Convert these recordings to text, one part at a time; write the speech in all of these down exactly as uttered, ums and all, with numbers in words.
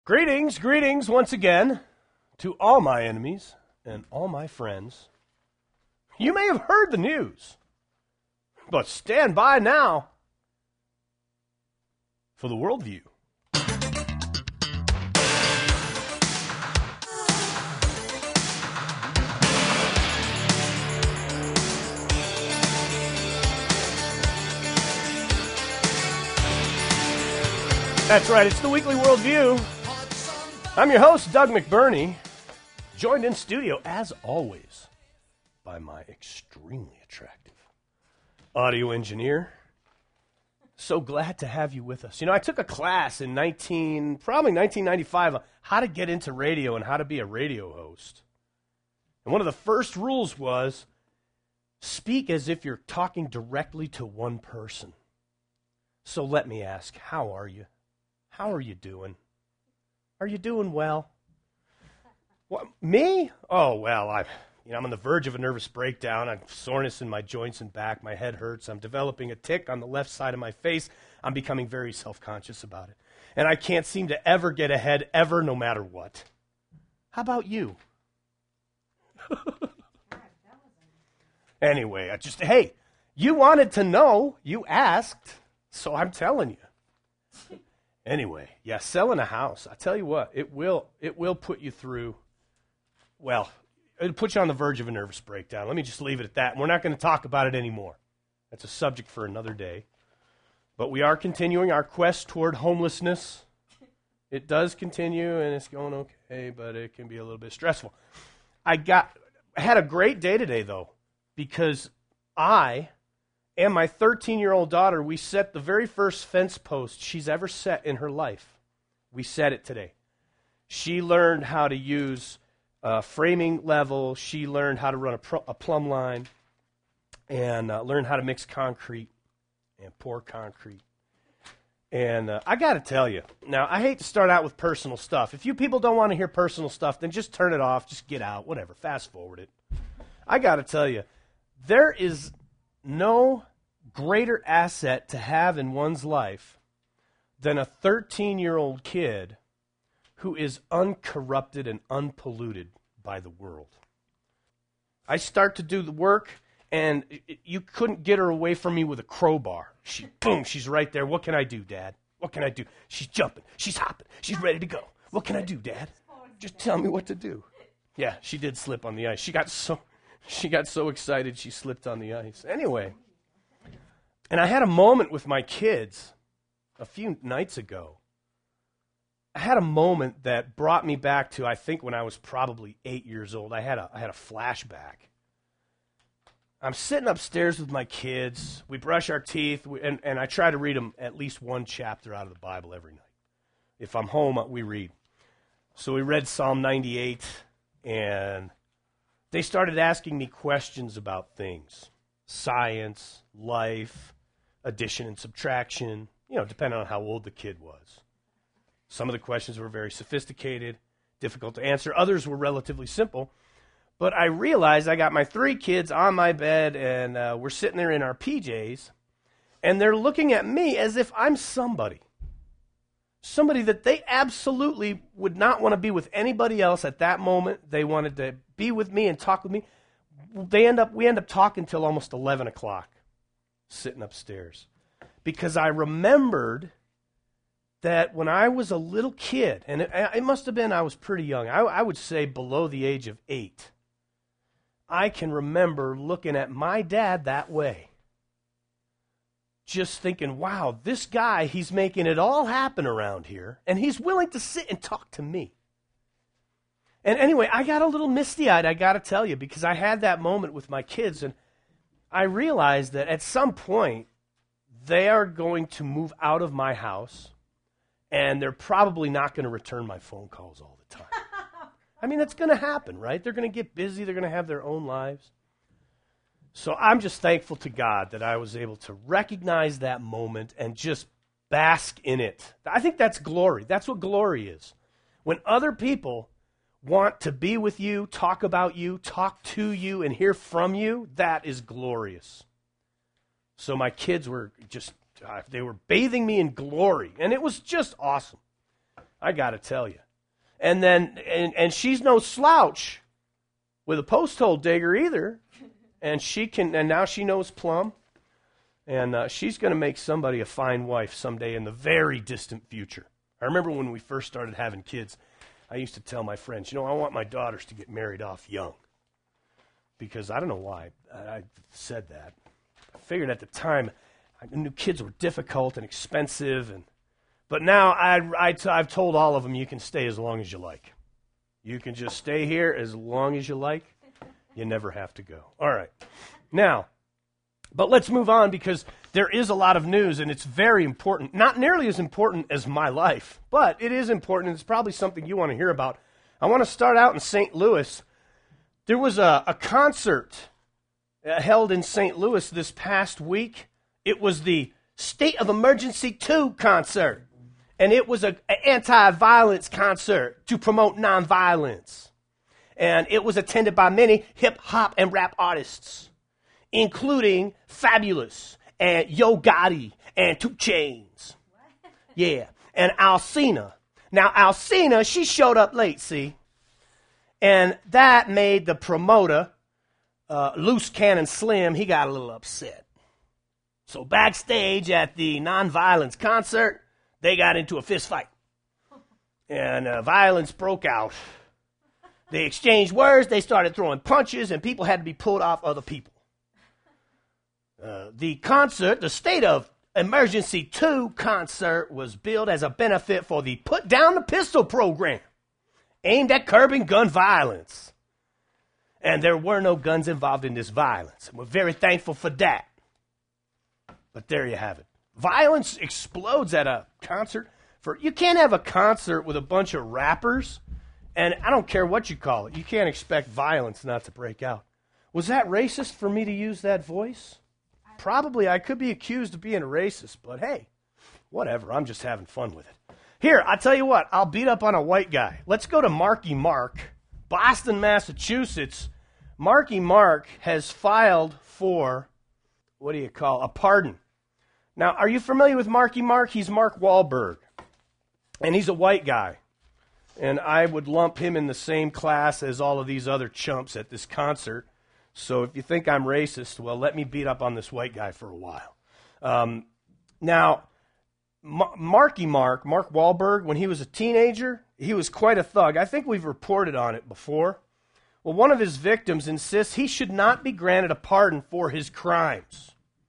Greetings, greetings once again to all my enemies and all my friends. You may have heard the news, but stand by now for the worldview. That's right, it's the Weekly Worldview. I'm your host, Doug McBurney, joined in studio, as always, by my extremely attractive audio engineer. So glad to have you with us. You know, I took a class in nineteen, probably nineteen ninety-five, on how to get into radio and how to be a radio host. And one of the first rules was, speak as if you're talking directly to one person. So let me ask, how are you? How are you doing? Are you doing well? What, me? Oh, well, I, you know, I'm on the verge of a nervous breakdown. I have soreness in my joints and back. My head hurts. I'm developing a tic on the left side of my face. I'm becoming very self-conscious about it. And I can't seem to ever get ahead, ever, no matter what. How about you? Anyway, I just, hey, you wanted to know. You asked, so I'm telling you. Anyway, yeah, selling a house, I tell you what, it will it will put you through, well, it'll put you on the verge of a nervous breakdown. Let me just leave it at that. We're not going to talk about it anymore. That's a subject for another day. But we are continuing our quest toward homelessness. It does continue, and it's going okay, but it can be a little bit stressful. I got I had a great day today, though, because I... and my thirteen-year-old daughter, we set the very first fence post she's ever set in her life. We set it today. She learned how to use uh, framing level. She learned how to run a, pr- a plumb line and uh, learned how to mix concrete and pour concrete. And uh, I got to tell you, now, I hate to start out with personal stuff. If you people don't want to hear personal stuff, then just turn it off, just get out, whatever, fast forward it. I got to tell you, there is no greater asset to have in one's life than a thirteen-year-old kid who is uncorrupted and unpolluted by the world. I start to do the work, and you couldn't get her away from me with a crowbar. She, boom, she's right there. What can I do, Dad? What can I do? She's jumping. She's hopping. She's ready to go. What can I do, Dad? Just tell me what to do. Yeah, she did slip on the ice. She got so... She got so excited she slipped on the ice. Anyway, and I had a moment with my kids a few nights ago. I had a moment that brought me back to, I think, when I was probably eight years old. I had a I had a flashback. I'm sitting upstairs with my kids. We brush our teeth, we, and, and I try to read them at least one chapter out of the Bible every night. If I'm home, we read. So we read Psalm ninety-eight, and they started asking me questions about things, science, life, addition and subtraction, you know, depending on how old the kid was. Some of the questions were very sophisticated, difficult to answer. Others were relatively simple. But I realized I got my three kids on my bed, and uh, we're sitting there in our P Js, and they're looking at me as if I'm somebody. Somebody that they absolutely would not want to be with anybody else at that moment. They wanted to be with me and talk with me. They end up, we end up talking till almost eleven o'clock, sitting upstairs. Because I remembered that when I was a little kid, and it, it must have been I was pretty young, I, I would say below the age of eight, I can remember looking at my dad that way. Just thinking, wow, this guy, he's making it all happen around here, and he's willing to sit and talk to me. And anyway, I got a little misty-eyed, I got to tell you, because I had that moment with my kids, and I realized that at some point, they are going to move out of my house, and they're probably not going to return my phone calls all the time. I mean, that's going to happen, right? They're going to get busy. They're going to have their own lives. So I'm just thankful to God that I was able to recognize that moment and just bask in it. I think that's glory. That's what glory is. When other people want to be with you, talk about you, talk to you, and hear from you, that is glorious. So my kids were just, uh, they were bathing me in glory, and it was just awesome. I got to tell you. And then, and, and she's no slouch with a post hole digger either. And she can, and now she knows plumb. And uh, she's going to make somebody a fine wife someday in the very distant future. I remember when we first started having kids, I used to tell my friends, you know, I want my daughters to get married off young. Because I don't know why I, I said that. I figured at the time, I knew kids were difficult and expensive, and but now I, I, I've told all of them you can stay as long as you like. You can just stay here as long as you like. You never have to go. All right. Now, but let's move on because there is a lot of news, and it's very important. Not nearly as important as my life, but it is important, and it's probably something you want to hear about. I want to start out in Saint Louis. There was a, a concert uh, held in Saint Louis this past week. It was the State of Emergency two concert. And it was an anti-violence concert to promote nonviolence. And it was attended by many hip-hop and rap artists, including Fabulous and Yo Gotti and two Chainz. Yeah, and Alcina. Now, Alcina, she showed up late, see? And that made the promoter, uh, Loose Cannon Slim, he got a little upset. So backstage at the nonviolence concert, they got into a fist fight, and uh, violence broke out. They exchanged words, they started throwing punches, and people had to be pulled off other people. Uh, the concert, the State of Emergency two concert, was billed as a benefit for the Put Down the Pistol program, aimed at curbing gun violence. And there were no guns involved in this violence. And we're very thankful for that. But there you have it. Violence explodes at a concert. For you can't have a concert with a bunch of rappers, and I don't care what you call it. You can't expect violence not to break out. Was that racist for me to use that voice? Probably. I could be accused of being a racist, but hey, whatever. I'm just having fun with it. Here, I'll tell you what. I'll beat up on a white guy. Let's go to Marky Mark, Boston, Massachusetts. Marky Mark has filed for, what do you call, a pardon. Now, are you familiar with Marky Mark? He's Mark Wahlberg, and he's a white guy. And I would lump him in the same class as all of these other chumps at this concert. So if you think I'm racist, well, let me beat up on this white guy for a while. Um, now, Ma- Marky Mark, Mark Wahlberg, when he was a teenager, he was quite a thug. I think we've reported on it before. Well, one of his victims insists he should not be granted a pardon for his crimes.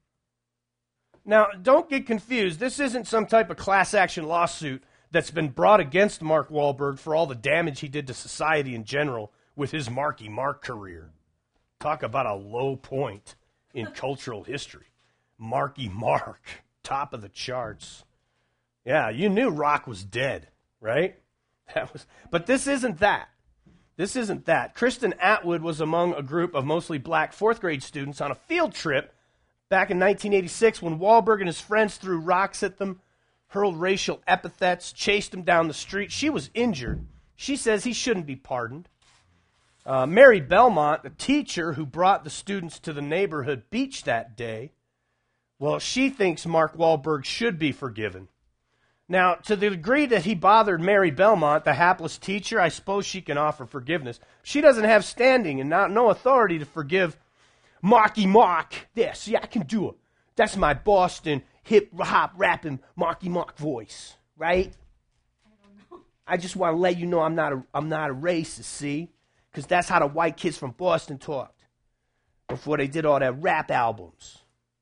Now, don't get confused. This isn't some type of class action lawsuit that's been brought against Mark Wahlberg for all the damage he did to society in general with his Marky Mark career. Talk about a low point in cultural history. Marky Mark, top of the charts. Yeah, you knew rock was dead, right? That was, but this isn't that. This isn't that. Kristen Atwood was among a group of mostly black fourth grade students on a field trip back in nineteen eighty-six, when Wahlberg and his friends threw rocks at them, hurled racial epithets, chased him down the street. She was injured. She says he shouldn't be pardoned. Uh, Mary Belmont, the teacher who brought the students to the neighborhood beach that day, well, she thinks Mark Wahlberg should be forgiven. Now, to the degree that he bothered Mary Belmont, the hapless teacher, I suppose she can offer forgiveness. She doesn't have standing and not, no authority to forgive Marky Mark. There, see, I can do it. That's my Boston hip-hop rapping Marky Mark voice, right? I don't know. I just want to let you know I'm not a, I'm not a racist, see? Because that's how the white kids from Boston talked before they did all their rap albums.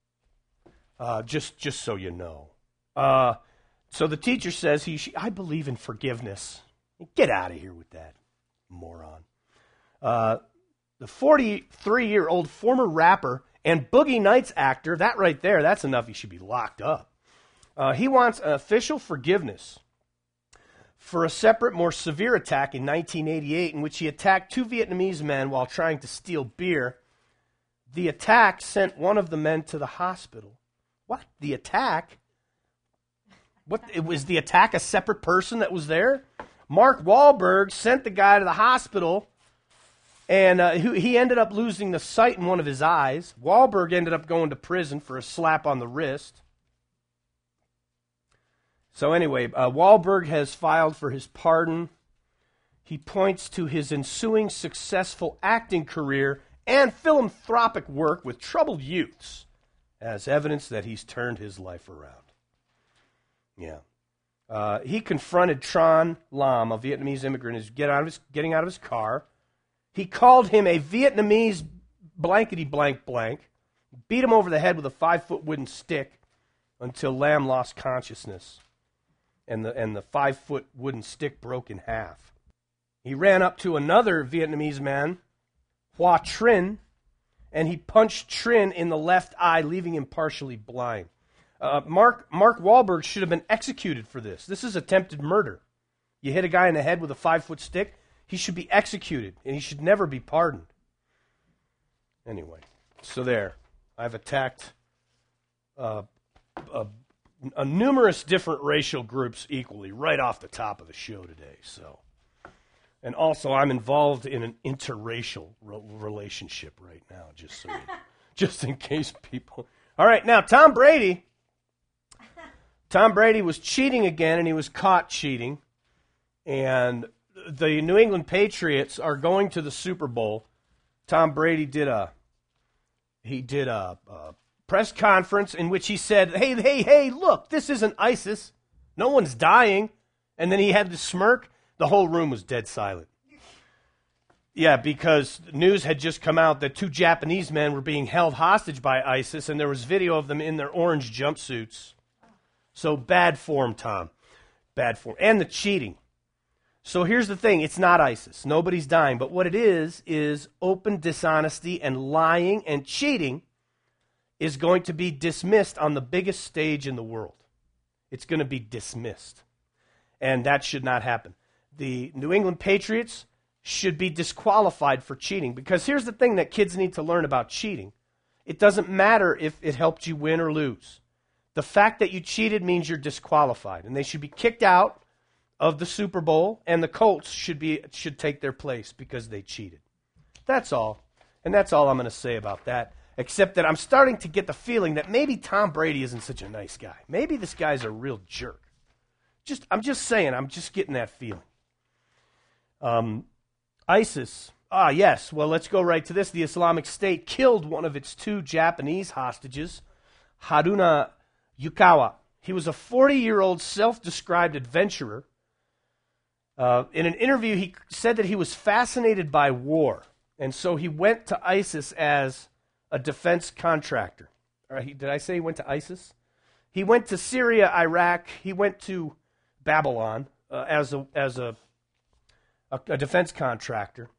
Uh, just, just so you know. Uh, so the teacher says, he, she, I believe in forgiveness. Get out of here with that, moron. Uh, the forty-three-year-old former rapper and Boogie Nights actor, that right there, that's enough he should be locked up. Uh, he wants an official forgiveness for a separate, more severe attack in nineteen eighty-eight in which he attacked two Vietnamese men while trying to steal beer. The attack sent one of the men to the hospital. What? The attack? What? It was the attack a separate person that was there? Mark Wahlberg sent the guy to the hospital, and uh, he ended up losing the sight in one of his eyes. Wahlberg ended up going to prison for a slap on the wrist. So anyway, uh, Wahlberg has filed for his pardon. He points to his ensuing successful acting career and philanthropic work with troubled youths as evidence that he's turned his life around. Yeah. Uh, he confronted Tran Lam, a Vietnamese immigrant, who's get out of his, getting out of his car. He called him a Vietnamese blankety blank blank, beat him over the head with a five-foot wooden stick until Lam lost consciousness, and the, and the five-foot wooden stick broke in half. He ran up to another Vietnamese man, Hoa Trinh, and he punched Trinh in the left eye, leaving him partially blind. Uh, Mark Mark Wahlberg should have been executed for this. This is attempted murder. You hit a guy in the head with a five-foot stick, he should be executed, and he should never be pardoned. Anyway, so there. I've attacked uh, a, a numerous different racial groups equally right off the top of the show today. So, and also, I'm involved in an interracial re- relationship right now, just so you, just in case people. All right, now Tom Brady. Tom Brady was cheating again, and he was caught cheating. And the New England Patriots are going to the Super Bowl. Tom Brady did a he did a, a press conference in which he said, "Hey, hey, hey! Look, this isn't ISIS. No one's dying." And then he had the smirk. The whole room was dead silent. Yeah, because news had just come out that two Japanese men were being held hostage by ISIS, and there was video of them in their orange jumpsuits. So bad form, Tom. Bad form. And the cheating. So here's the thing. It's not ISIS. Nobody's dying. But what it is, is open dishonesty and lying and cheating is going to be dismissed on the biggest stage in the world. It's going to be dismissed. And that should not happen. The New England Patriots should be disqualified for cheating. Because here's the thing that kids need to learn about cheating. It doesn't matter if it helped you win or lose. The fact that you cheated means you're disqualified. And they should be kicked out of the Super Bowl, and the Colts should be should take their place because they cheated. That's all. And that's all I'm going to say about that, except that I'm starting to get the feeling that maybe Tom Brady isn't such a nice guy. Maybe this guy's a real jerk. Just I'm just saying, I'm just getting that feeling. Um, ISIS. Ah, yes. Well, let's go right to this. The Islamic State killed one of its two Japanese hostages, Haruna Yukawa. He was a forty-year-old self-described adventurer. Uh, in an interview, he said that he was fascinated by war, and so he went to ISIS as a defense contractor. All right, he, did I say he went to ISIS? He went to Syria, Iraq. He went to Babylon uh, as a as a, a, a defense contractor,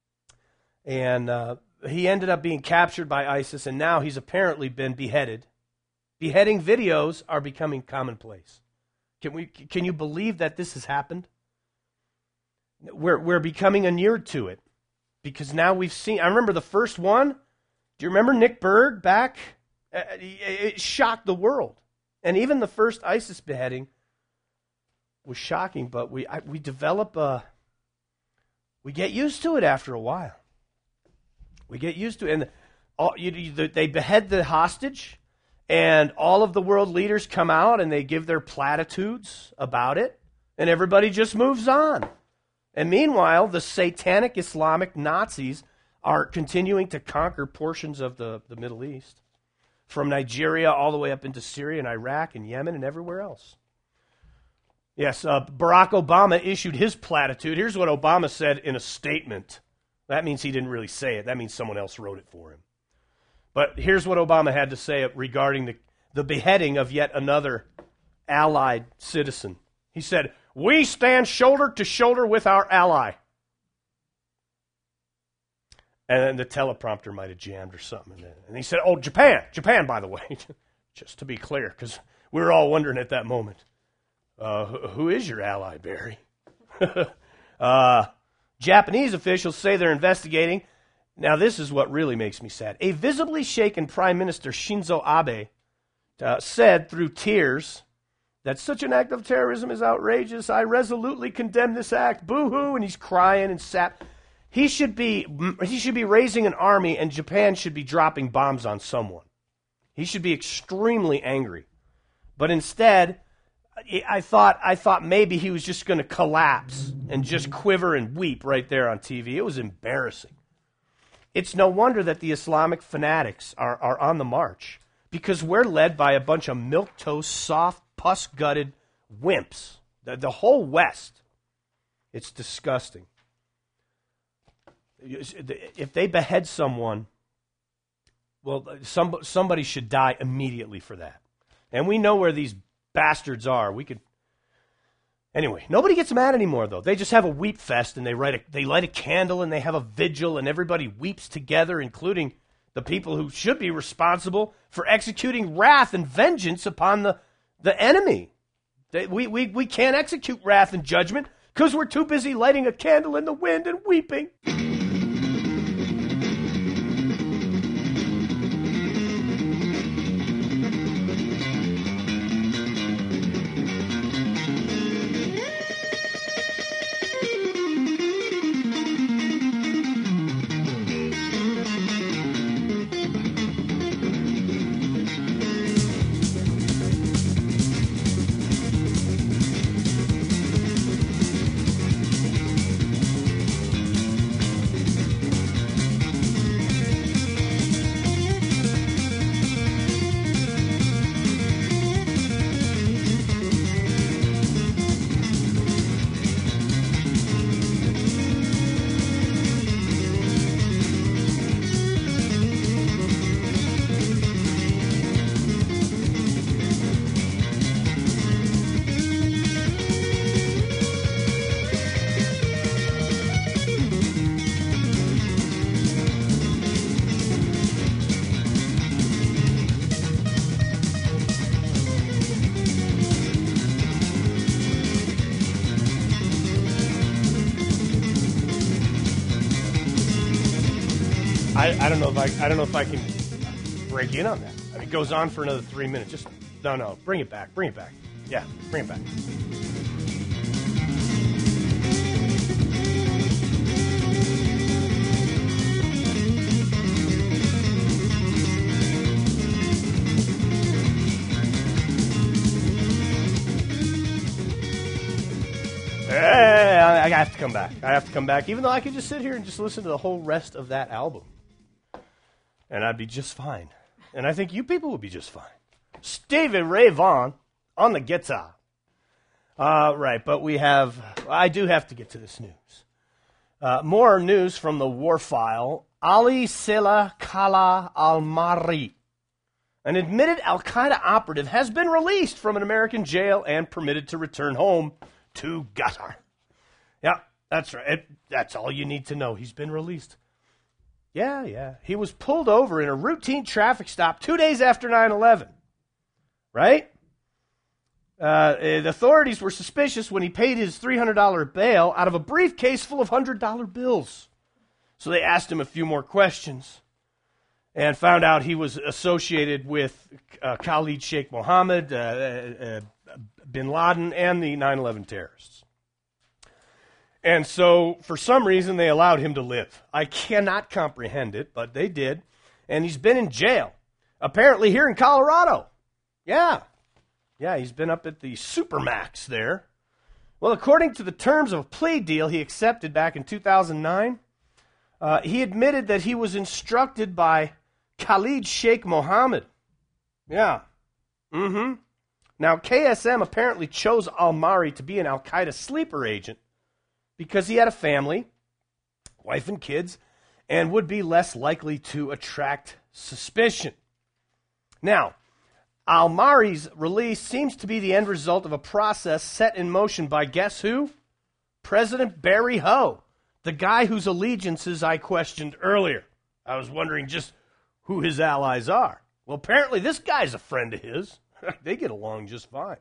and uh, he ended up being captured by ISIS, and now he's apparently been beheaded. Beheading videos are becoming commonplace. Can we? Can you believe that this has happened? We're we're becoming inured to it because now we've seen. I remember the first one. Do you remember Nick Berg back? It shocked the world, and even the first ISIS beheading was shocking. But we I, we develop a. We get used to it after a while. We get used to it, and all, you, you, they behead the hostage. And all of the world leaders come out and they give their platitudes about it, and everybody just moves on. And meanwhile, the satanic Islamic Nazis are continuing to conquer portions of the, the Middle East, from Nigeria all the way up into Syria and Iraq and Yemen and everywhere else. Yes, uh, Barack Obama issued his platitude. Here's what Obama said in a statement. That means he didn't really say it. That means someone else wrote it for him. But here's what Obama had to say regarding the, the beheading of yet another allied citizen. He said, "We stand shoulder to shoulder with our ally." And then the teleprompter might have jammed or something. And he said, "Oh, Japan, Japan, by the way." Just to be clear, because we were all wondering at that moment, uh, who is your ally, Barry? uh, Japanese officials say they're investigating. Now, this is what really makes me sad. A visibly shaken Prime Minister Shinzo Abe uh, said through tears that such an act of terrorism is outrageous. I resolutely condemn this act. Boo-hoo. And he's crying and sap. He should be he should be raising an army, and Japan should be dropping bombs on someone. He should be extremely angry. But instead, I thought I thought maybe he was just going to collapse and just quiver and weep right there on T V. It was embarrassing. It's no wonder that the Islamic fanatics are, are on the march, because we're led by a bunch of milquetoast, soft, pus-gutted wimps. The, the whole West. It's disgusting. If they behead someone, well, some, somebody should die immediately for that. And we know where these bastards are. We could. Anyway, nobody gets mad anymore, though. They just have a weep fest, and they write a, they light a candle, and they have a vigil, and everybody weeps together, including the people who should be responsible for executing wrath and vengeance upon the, the enemy. They, we, we, we can't execute wrath and judgment because we're too busy lighting a candle in the wind and weeping. I, I don't know if I I don't know if I can break in on that. I mean, it goes on for another three minutes. Just no, no, bring it back, bring it back. Yeah, bring it back. Hey, I have to come back. I have to come back, even though I could just sit here and just listen to the whole rest of that album. And I'd be just fine. And I think you people would be just fine. Stevie Ray Vaughan on the guitar. Uh, right, but we have, I do have to get to this news. Uh, more news from the war file. Ali Sela Kala Al-Mari, an admitted Al-Qaeda operative, has been released from an American jail and permitted to return home to Qatar. Yeah, that's right. It, that's all you need to know. He's been released. Yeah, yeah. He was pulled over in a routine traffic stop two days after nine eleven. Right? Uh, the authorities were suspicious when he paid his three hundred dollars bail out of a briefcase full of one hundred dollar bills. So they asked him a few more questions and found out he was associated with uh, Khalid Sheikh Mohammed, uh, uh, uh, bin Laden, and the nine eleven terrorists. And so, for some reason, they allowed him to live. I cannot comprehend it, but they did. And he's been in jail, apparently here in Colorado. Yeah. Yeah, he's been up at the Supermax there. Well, according to the terms of a plea deal he accepted back in two thousand nine, uh, he admitted that he was instructed by Khalid Sheikh Mohammed. Yeah. Mm-hmm. Now, K S M apparently chose Al-Mari to be an Al-Qaeda sleeper agent because he had a family, wife and kids, and would be less likely to attract suspicion. Now, Al-Mari's release seems to be the end result of a process set in motion by guess who? President Barry Ho, the guy whose allegiances I questioned earlier. I was wondering just who his allies are. Well, apparently this guy's a friend of his. They get along just fine.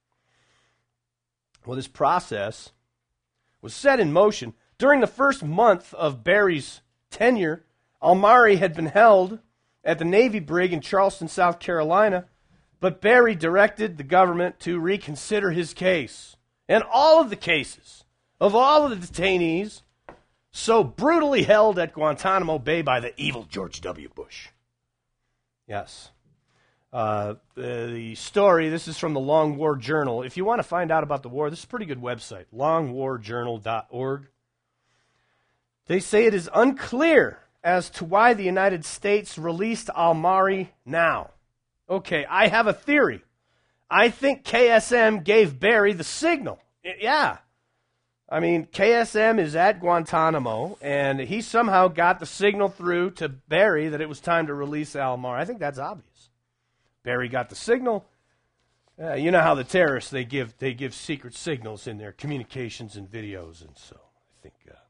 Well, this process was set in motion. During the first month of Barry's tenure, Al-Mari had been held at the Navy brig in Charleston, South Carolina, but Barry directed the government to reconsider his case and all of the cases of all of the detainees so brutally held at Guantanamo Bay by the evil George W. Bush. Yes. Uh, the story, this is from the Long War Journal. If you want to find out about the war, this is a pretty good website, long war journal dot org. They say it is unclear as to why the United States released al-Mahri now. Okay, I have a theory. I think K S M gave Barry the signal. I- yeah. I mean, K S M is at Guantanamo, and he somehow got the signal through to Barry that it was time to release al-Mahri. I think that's obvious. Barry got the signal. Uh, you know how the terrorists, they give they give secret signals in their communications and videos, and so I think uh,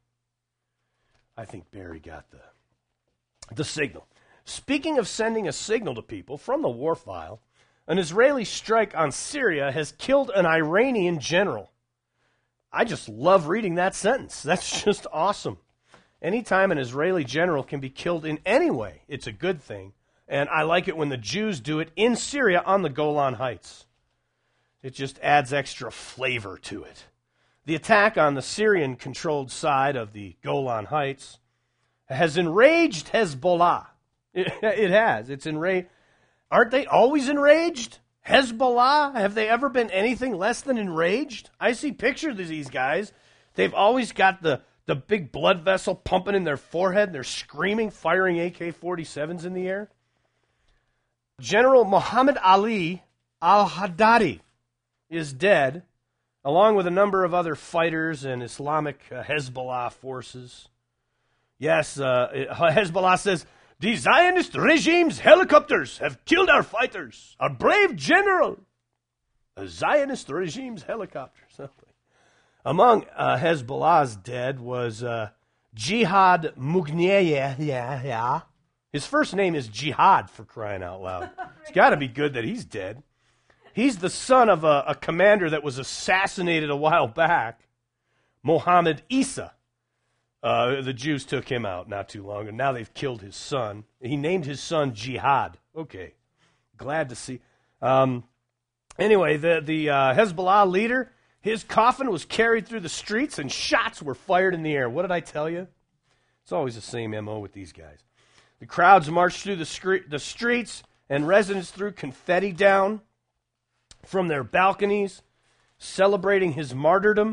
I think Barry got the the signal. Speaking of sending a signal to people, from the war file, an Israeli strike on Syria has killed an Iranian general. I just love reading that sentence. That's just awesome. Anytime an Israeli general can be killed in any way, it's a good thing. And I like it when the Jews do it in Syria on the Golan Heights. It just adds extra flavor to it. The attack on the Syrian-controlled side of the Golan Heights has enraged Hezbollah. It, it has. It's enraged. Aren't they always enraged? Hezbollah? Have they ever been anything less than enraged? I see pictures of these guys. They've always got the, the big blood vessel pumping in their forehead. They're screaming, firing A K forty-sevens in the air. General Muhammad Ali al-Haddadi is dead, along with a number of other fighters and Islamic uh, Hezbollah forces. Yes, uh, Hezbollah says, the Zionist regime's helicopters have killed our fighters, our brave general. The Zionist regime's helicopters. Among uh, Hezbollah's dead was uh, Jihad Mughniyeh. Yeah, yeah. His first name is Jihad, for crying out loud. It's got to be good that he's dead. He's the son of a, a commander that was assassinated a while back, Mohammed Isa. Uh, the Jews took him out not too long, and now they've killed his son. He named his son Jihad. Okay, glad to see. Um, anyway, the, the uh, Hezbollah leader, his coffin was carried through the streets, and shots were fired in the air. What did I tell you? It's always the same M O with these guys. The crowds marched through the, scre- the streets, and residents threw confetti down from their balconies, celebrating his martyrdom.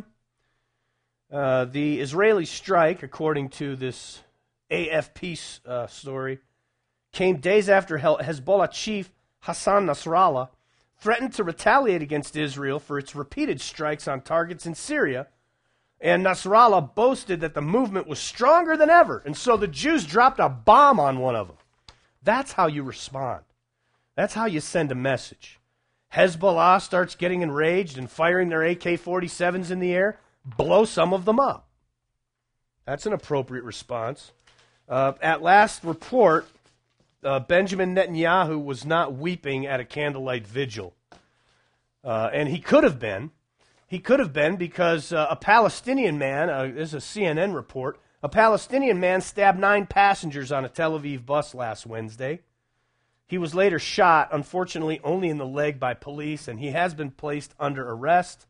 Uh, the Israeli strike, according to this A F P uh, story, came days after Hezbollah chief Hassan Nasrallah threatened to retaliate against Israel for its repeated strikes on targets in Syria, and Nasrallah boasted that the movement was stronger than ever, and so the Jews dropped a bomb on one of them. That's how you respond. That's how you send a message. Hezbollah starts getting enraged and firing their A K forty-sevens in the air. Blow some of them up. That's an appropriate response. Uh, at last report, uh, Benjamin Netanyahu was not weeping at a candlelight vigil. Uh, and he could have been. He could have been because uh, a Palestinian man, uh, this is a C N N report, a Palestinian man stabbed nine passengers on a Tel Aviv bus last Wednesday. He was later shot, unfortunately only in the leg, by police, and he has been placed under arrest.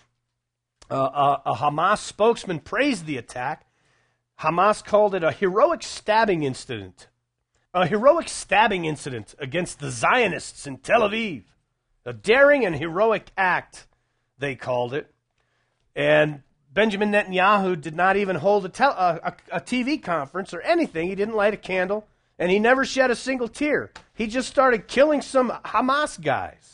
Uh, a, a Hamas spokesman praised the attack. Hamas called it a heroic stabbing incident. A heroic stabbing incident against the Zionists in Tel Aviv. A daring and heroic act, they called it. And Benjamin Netanyahu did not even hold a, tel- a, a, a T V conference or anything. He didn't light a candle, and he never shed a single tear. He just started killing some Hamas guys.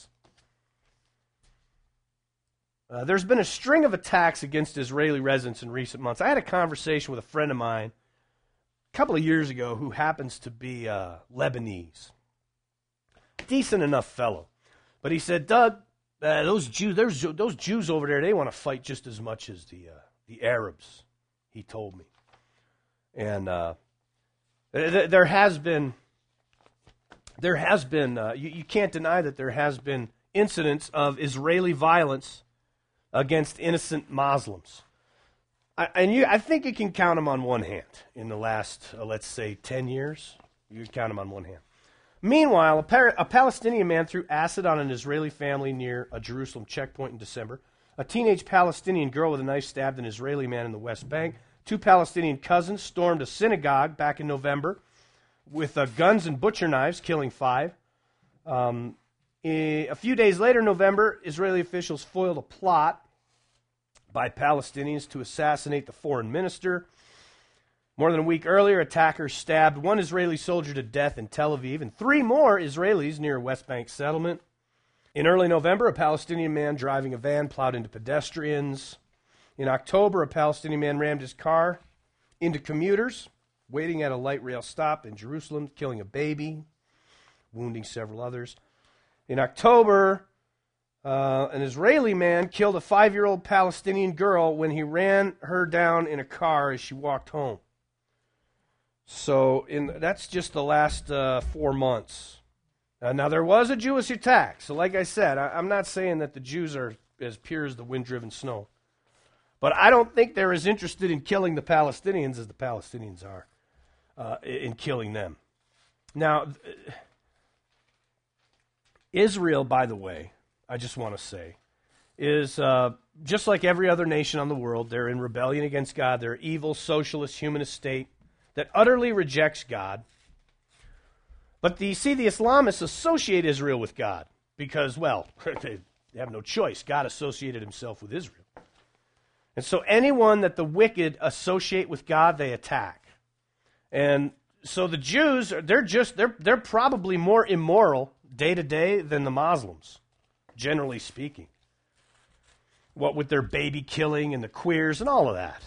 Uh, there's been a string of attacks against Israeli residents in recent months. I had a conversation with a friend of mine a couple of years ago who happens to be uh, Lebanese. Decent enough fellow. But he said, Doug, uh, those Jews, there's, those Jews over there, they want to fight just as much as the uh, the Arabs, he told me. And uh, th- there has been, there has been, uh, you, you can't deny that there has been incidents of Israeli violence against innocent Muslims. I, and you, I think you can count them on one hand in the last, uh, let's say, ten years. You can count them on one hand. Meanwhile, a, par- a Palestinian man threw acid on an Israeli family near a Jerusalem checkpoint in December. A teenage Palestinian girl with a knife stabbed an Israeli man in the West Bank. Two Palestinian cousins stormed a synagogue back in November with uh, guns and butcher knives, killing five. Um, a few days later, November, Israeli officials foiled a plot by Palestinians to assassinate the foreign minister. More than a week earlier, attackers stabbed one Israeli soldier to death in Tel Aviv and three more Israelis near a West Bank settlement. In early November, a Palestinian man driving a van plowed into pedestrians. In October, a Palestinian man rammed his car into commuters waiting at a light rail stop in Jerusalem, killing a baby, wounding several others. In October, uh, an Israeli man killed a five-year-old Palestinian girl when he ran her down in a car as she walked home. So in, that's just the last uh, four months. Uh, now, there was a Jewish attack. So like I said, I, I'm not saying that the Jews are as pure as the wind-driven snow. But I don't think they're as interested in killing the Palestinians as the Palestinians are uh, in killing them. Now, Israel, by the way, I just want to say, is uh, just like every other nation on the world. They're in rebellion against God. They're an evil, socialist, humanist state that utterly rejects God. But the, you see, the Islamists associate Israel with God because, well, they have no choice. God associated himself with Israel. And so anyone that the wicked associate with God, they attack. And so the Jews, they're just, they're, they're probably more immoral day to day than the Muslims, generally speaking. What with their baby killing and the queers and all of that.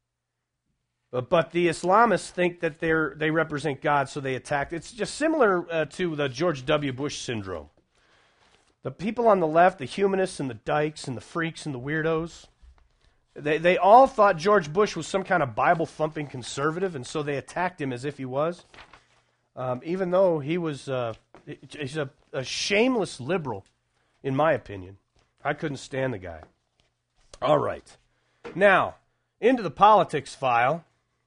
But, but the Islamists think that they're, they represent God, so they attack. It's just similar uh, to the George W. Bush syndrome. The people on the left, the humanists and the dykes and the freaks and the weirdos, they, they all thought George Bush was some kind of Bible-thumping conservative, and so they attacked him as if he was, um, even though he was uh, he's a, a shameless liberal, in my opinion. I couldn't stand the guy. All right. Now, into the politics file.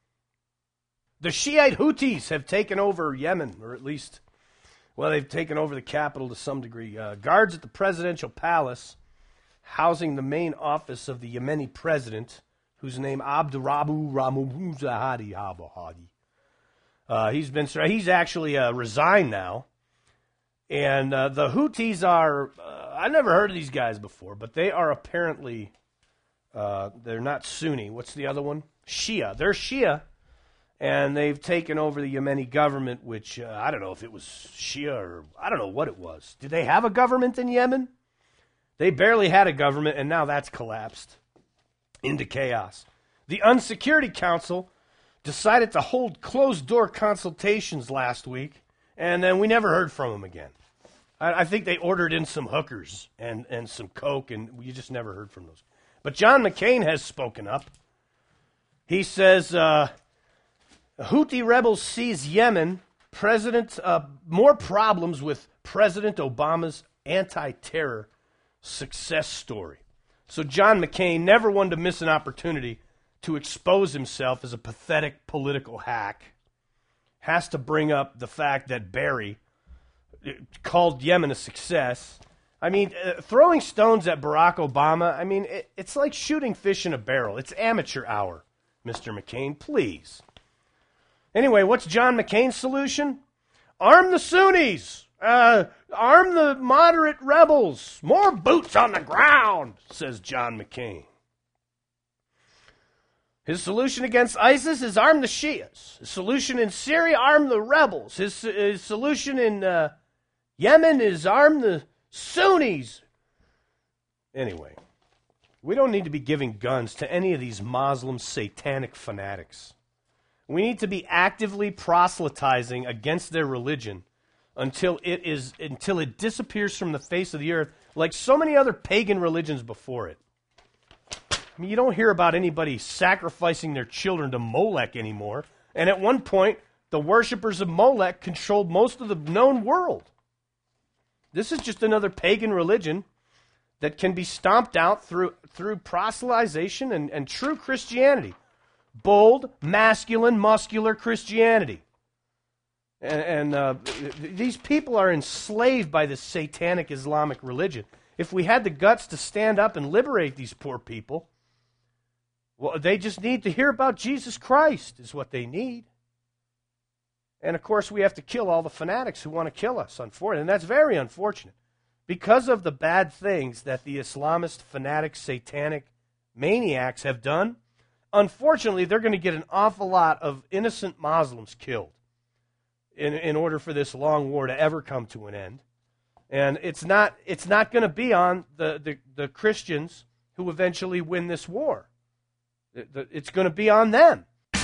The Shiite Houthis have taken over Yemen, or at least, well, they've taken over the capital to some degree. Uh, guards at the presidential palace, housing the main office of the Yemeni president, whose name Abdurabu Ramuzahadi Habahadi. Uh, he's been he's actually uh, resigned now, and uh, the Houthis are. Uh, I never heard of these guys before, but they are apparently uh, they're not Sunni. What's the other one? Shia. They're Shia. And they've taken over the Yemeni government, which, uh, I don't know if it was Shia or, I don't know what it was. Did they have a government in Yemen? They barely had a government, and now that's collapsed into chaos. The Unsecurity Council decided to hold closed-door consultations last week, and then we never heard from them again. I, I think they ordered in some hookers and, and some coke, and we just never heard from those. But John McCain has spoken up. He says... Uh, Houthi rebels seize Yemen. President uh, more problems with President Obama's anti-terror success story. So John McCain, never one to miss an opportunity to expose himself as a pathetic political hack, has to bring up the fact that Barry called Yemen a success. I mean, uh, throwing stones at Barack Obama, I mean, it, it's like shooting fish in a barrel. It's amateur hour, Mister McCain, please. Anyway, what's John McCain's solution? Arm the Sunnis. Uh, arm the moderate rebels. More boots on the ground, says John McCain. His solution against ISIS is arm the Shias. His solution in Syria, arm the rebels. His, his solution in uh, Yemen is arm the Sunnis. Anyway, we don't need to be giving guns to any of these Muslim satanic fanatics. We need to be actively proselytizing against their religion until it is until it disappears from the face of the earth, like so many other pagan religions before it. I mean, you don't hear about anybody sacrificing their children to Molech anymore. And at one point, the worshipers of Molech controlled most of the known world. This is just another pagan religion that can be stomped out through through proselytization and, and true Christianity. Bold, masculine, muscular Christianity. And, and uh, these people are enslaved by this satanic Islamic religion. If we had the guts to stand up and liberate these poor people, well, they just need to hear about Jesus Christ is what they need. And, of course, we have to kill all the fanatics who want to kill us, unfortunately. And that's very unfortunate. Because of the bad things that the Islamist, fanatic, satanic maniacs have done, unfortunately, they're going to get an awful lot of innocent Muslims killed in, in order for this long war to ever come to an end. And it's not it's not going to be on the, the, the Christians who eventually win this war. It's going to be on them.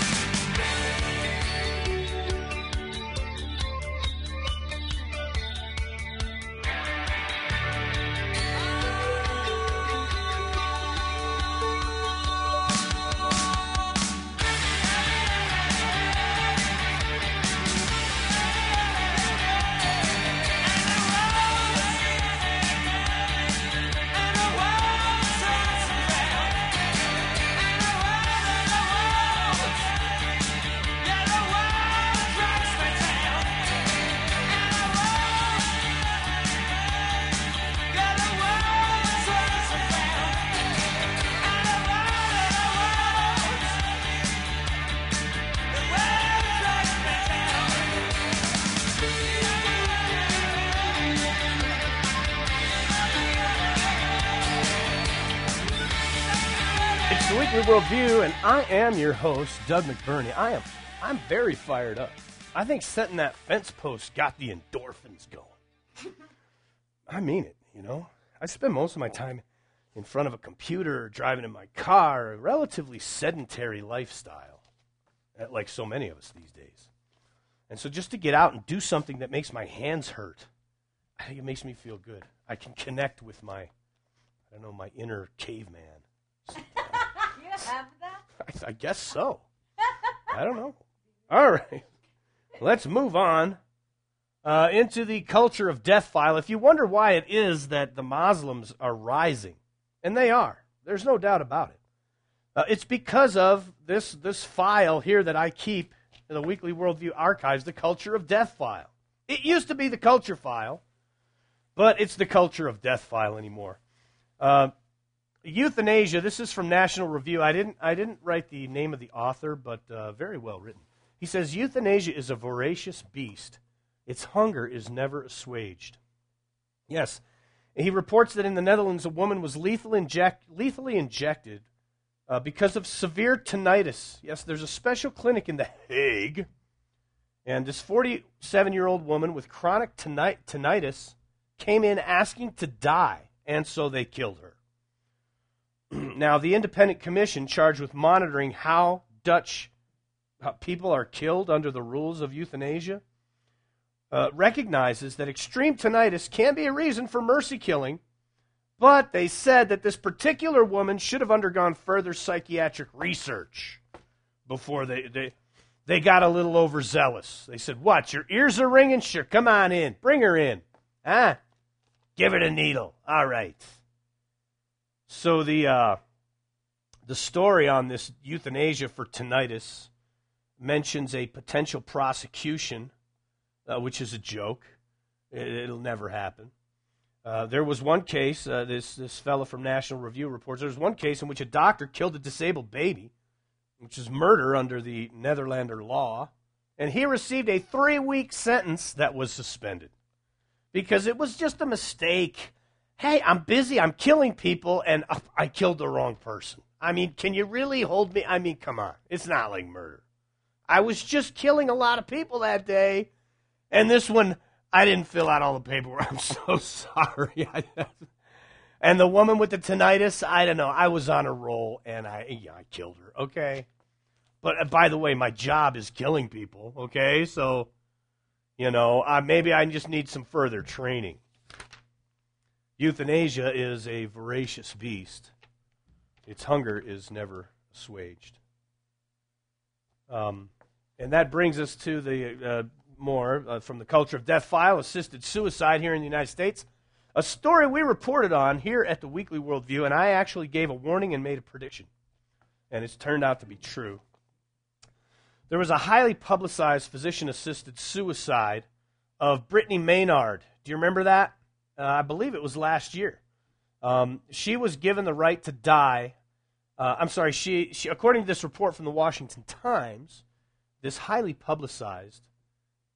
Weekly Worldview, and I am your host, Doug McBurney. I am I'm very fired up. I think setting that fence post got the endorphins going. I mean it, you know. I spend most of my time in front of a computer, driving in my car, a relatively sedentary lifestyle, like so many of us these days. And so just to get out and do something that makes my hands hurt, I think it makes me feel good. I can connect with my, I don't know, my inner caveman. Have that? I, I guess so. I don't know. All right. Let's move on uh, into the culture of death file. If you wonder why it is that the Muslims are rising, and they are, there's no doubt about it. Uh, it's because of this, this file here that I keep in the Weekly Worldview archives, the culture of death file. It used to be the culture file, but it's the culture of death file anymore. Uh, Euthanasia, this is from National Review. I didn't I didn't write the name of the author, but uh, very well written. He says, euthanasia is a voracious beast. Its hunger is never assuaged. Yes, he reports that in the Netherlands, a woman was lethal inject, lethally injected uh, because of severe tinnitus. Yes, there's a special clinic in The Hague, and this forty-seven-year-old woman with chronic tinni- tinnitus came in asking to die, and so they killed her. Now, the independent commission charged with monitoring how Dutch uh, people are killed under the rules of euthanasia uh, recognizes that extreme tinnitus can be a reason for mercy killing, but they said that this particular woman should have undergone further psychiatric research before they, they, they got a little overzealous. They said, what, your ears are ringing? Sure, come on in. Bring her in. Huh? Give her the needle. All right. So the uh, the story on this euthanasia for tinnitus mentions a potential prosecution, uh, which is a joke. It, it'll never happen. Uh, there was one case, uh, this, this fellow from National Review reports, there was one case in which a doctor killed a disabled baby, which is murder under the Netherlander law, and he received a three-week sentence that was suspended because it was just a mistake. Hey, I'm busy, I'm killing people, and uh, I killed the wrong person. I mean, can you really hold me? I mean, come on. It's not like murder. I was just killing a lot of people that day, and this one, I didn't fill out all the paperwork. I'm so sorry. And the woman with the tinnitus, I don't know. I was on a roll, and I, yeah, I killed her, okay? But uh, by the way, my job is killing people, okay? So, you know, uh, maybe I just need some further training. Euthanasia is a voracious beast. Its hunger is never assuaged. Um, and that brings us to the uh, more uh, from the culture of death file, assisted suicide here in the United States. A story we reported on here at the Weekly Worldview, and I actually gave a warning and made a prediction. And it's turned out to be true. There was a highly publicized physician-assisted suicide of Brittany Maynard. Do you remember that? Uh, I believe it was last year. Um, she was given the right to die. Uh, I'm sorry, she, she, according to this report from the Washington Times, this highly publicized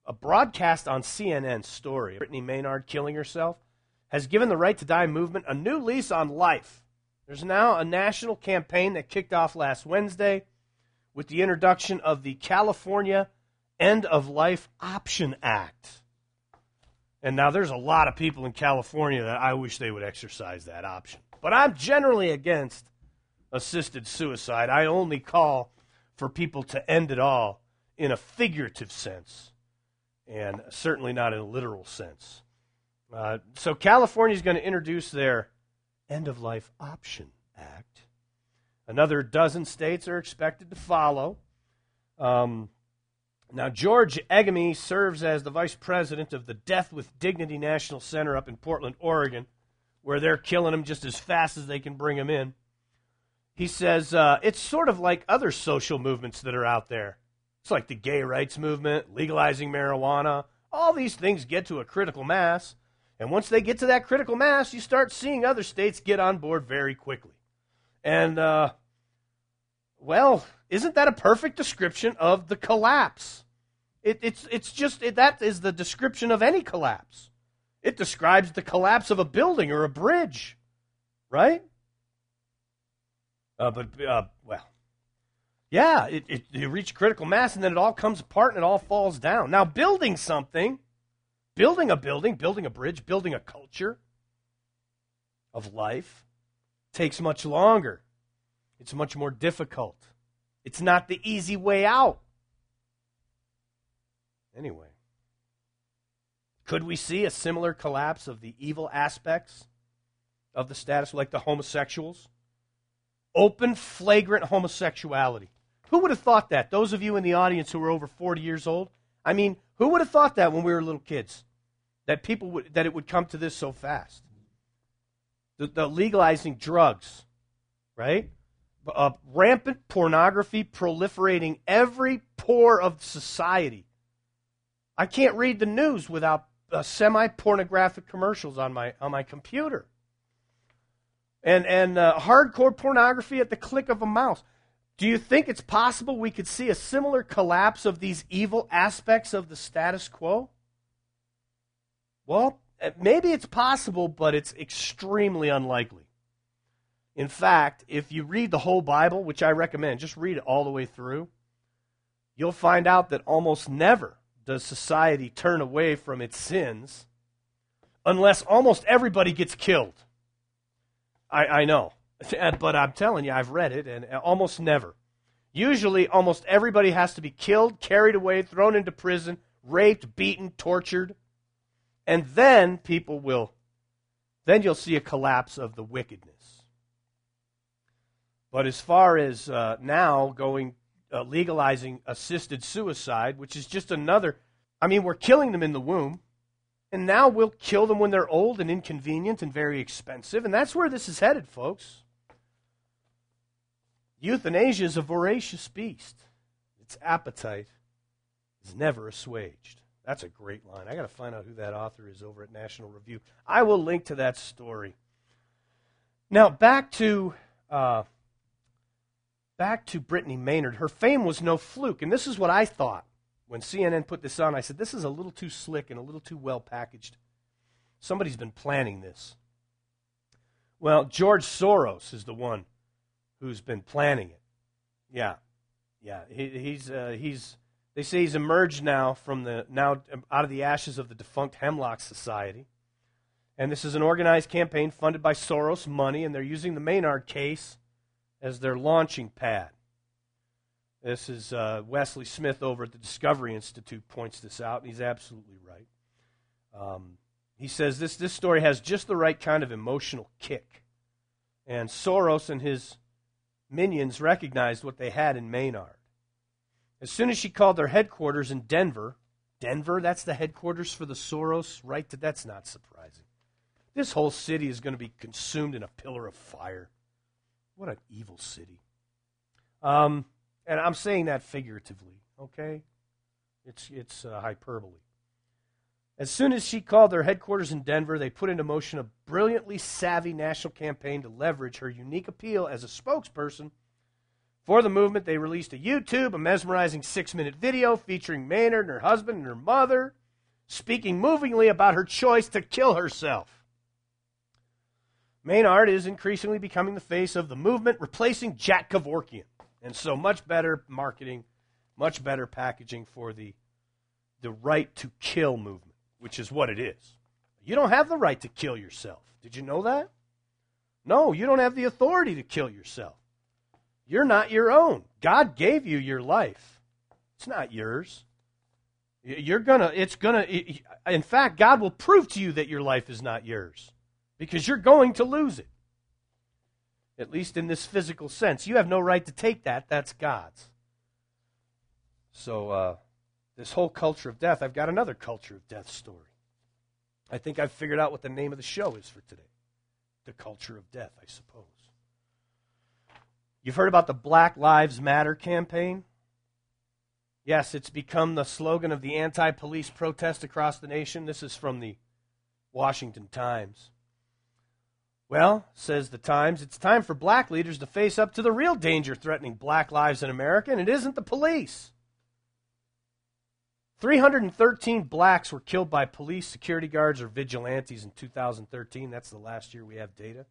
a broadcast on C N N story, Brittany Maynard killing herself, has given the Right to Die movement a new lease on life. There's now a national campaign that kicked off last Wednesday with the introduction of the California End of Life Option Act. And now there's a lot of people in California that I wish they would exercise that option. But I'm generally against assisted suicide. I only call for people to end it all in a figurative sense, and certainly not in a literal sense. Uh, so California is going to introduce their End of Life Option Act. Another dozen states are expected to follow. Um, now, George Egamy serves as the vice president of the Death with Dignity National Center up in Portland, Oregon, where they're killing them just as fast as they can bring them in. He says uh, it's sort of like other social movements that are out there. It's like the gay rights movement, legalizing marijuana. All these things get to a critical mass. And once they get to that critical mass, you start seeing other states get on board very quickly. And, uh, well, isn't that a perfect description of the collapse? It, it's, it's just, it, that is the description of any collapse. It describes the collapse of a building or a bridge, right? Uh, but, uh, well, yeah, it, it, you reach critical mass and then it all comes apart and it all falls down. Now, building something, building a building, building a bridge, building a culture of life takes much longer. It's much more difficult. It's not the easy way out. Anyway, could we see a similar collapse of the evil aspects of the status, like the homosexuals? Open, flagrant homosexuality. Who would have thought that? Those of you in the audience who are over forty years old? I mean, who would have thought that when we were little kids? That people would, that it would come to this so fast? The, the legalizing drugs, right? Uh, rampant pornography proliferating every pore of society. I can't read the news without uh, semi-pornographic commercials on my on my computer. And and uh, hardcore pornography at the click of a mouse. Do you think it's possible we could see a similar collapse of these evil aspects of the status quo? Well, maybe it's possible, but it's extremely unlikely. In fact, if you read the whole Bible, which I recommend, just read it all the way through, you'll find out that almost never does society turn away from its sins unless almost everybody gets killed. I, I know, but I'm telling you, I've read it, and almost never. Usually, almost everybody has to be killed, carried away, thrown into prison, raped, beaten, tortured, and then people will, then you'll see a collapse of the wickedness. But as far as uh, now going, uh, legalizing assisted suicide, which is just another, I mean, we're killing them in the womb, and now we'll kill them when they're old and inconvenient and very expensive, and that's where this is headed, folks. Euthanasia is a voracious beast. Its appetite is never assuaged. That's a great line. I got to find out who that author is over at National Review. I will link to that story. Now, back to uh, back to Brittany Maynard. Her fame was no fluke, and this is what I thought. When C N N put this on, I said, this is a little too slick and a little too well packaged. Somebody's been planning this. Well, George Soros is the one who's been planning it. Yeah, yeah. He, he's uh, he's. They say he's emerged now from the now out of the ashes of the defunct Hemlock Society, and this is an organized campaign funded by Soros money, and they're using the Maynard case as their launching pad. This is uh, Wesley Smith over at the Discovery Institute points this out, and he's absolutely right. Um, he says this, this story has just the right kind of emotional kick. And Soros and his minions recognized what they had in Maynard. As soon as she called their headquarters in Denver, Denver, that's the headquarters for the Soros, right? That's not surprising. This whole city is going to be consumed in a pillar of fire. What an evil city. Um... And I'm saying that figuratively, okay? It's it's uh, hyperbole. As soon as she called their headquarters in Denver, they put into motion a brilliantly savvy national campaign to leverage her unique appeal as a spokesperson For the movement, they released a YouTube, a mesmerizing six-minute video featuring Maynard and her husband and her mother speaking movingly about her choice to kill herself. Maynard is increasingly becoming the face of the movement, replacing Jack Kevorkian. And so much better marketing, much better packaging for the, the right to kill movement, which is what it is. You don't have the right to kill yourself. Did you know that? No, you don't have the authority to kill yourself. You're not your own. God gave you your life. It's not yours. You're gonna, it's gonna, in fact, God will prove to you that your life is not yours because you're going to lose it. At least in this physical sense. You have no right to take that. That's God's. So, uh, this whole culture of death, I've got another culture of death story. I think I've figured out what the name of the show is for today. The culture of death, I suppose. You've heard about the Black Lives Matter campaign? Yes, it's become the slogan of the anti-police protest across the nation. This is from the Washington Times. Well, says the Times, it's time for black leaders to face up to the real danger threatening black lives in America, and it isn't the police. three hundred thirteen blacks were killed by police, security guards, or vigilantes in two thousand thirteen. That's the last year we have data.